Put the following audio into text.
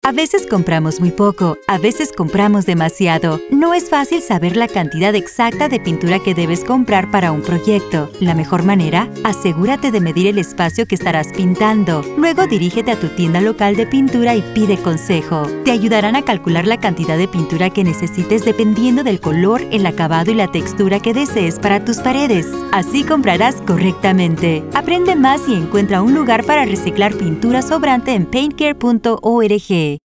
A veces compramos muy poco, a veces compramos demasiado. No es fácil saber la cantidad exacta de pintura que debes comprar para un proyecto. La mejor manera, asegúrate de medir el espacio que estarás pintando. Luego dirígete a tu tienda local de pintura y pide consejo. Te ayudarán a calcular la cantidad de pintura que necesites dependiendo del color, el acabado y la textura que desees para tus paredes. Así comprarás correctamente. Aprende más y encuentra un lugar para reciclar pintura sobrante en paintcare.org.